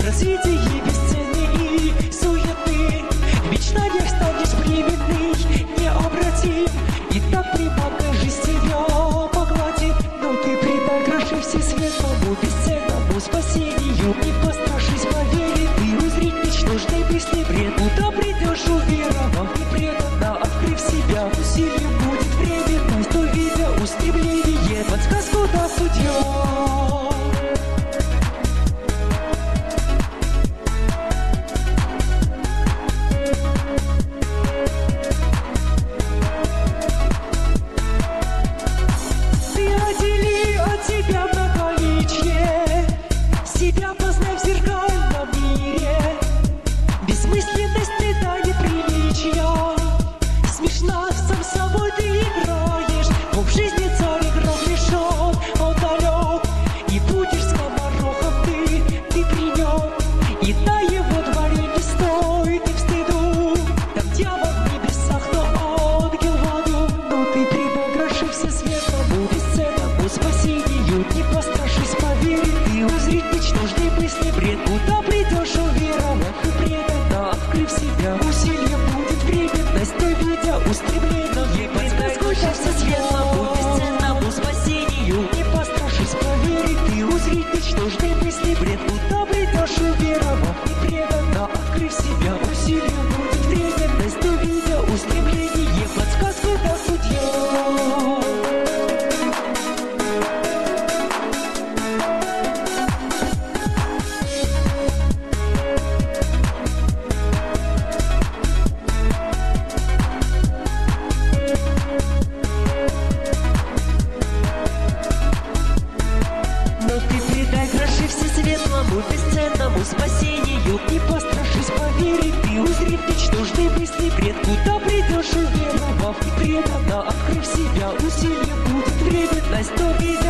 развитие бесценны и суеты. В мечтаниях станешь временный, необратим. И так припокажи себя погладит. Но ты предай гроши все светлому, бесценному спасению. Не пострашись, поверь, ты узреть ничтожной мысли бред. Куда придешь, уверовав и преданно, открыв себя, усилием будет временность, увидя устремление, подсказку да судья. Себя познай в зеркальном мире. Бессмысленность стыда неприличия. Смешно сам собой ты играешь, но в жизни царь игрок решен, он далек. И будешь скоморохом ты при нем. И на его дворе не стой ты в стыду. Там дьявол в небесах, но ангел в аду. Но ты предай гроши все светлому, бесценному спасению. Не пострашись, поверь, ты узреть ничтожные мысли бред. Куда придешь, уверовав и преданно, открыв себя, усилием будет временность, но видя устремление, подсказку да все светлому, бесценному спасению. Не пострашись, поверь, ты узреть ничтожные мысли бред. Куда придешь, уверовав и преданно, открыв себя, усилием будет временность, но видя устремление, подсказку да судья. Светлому, бесценному спасению. Не пострашись, поверь, ты узрев ничтожные мысли бред. Куда придешь, уверовав и преданно, открыв себя, усилием будет временность, но видя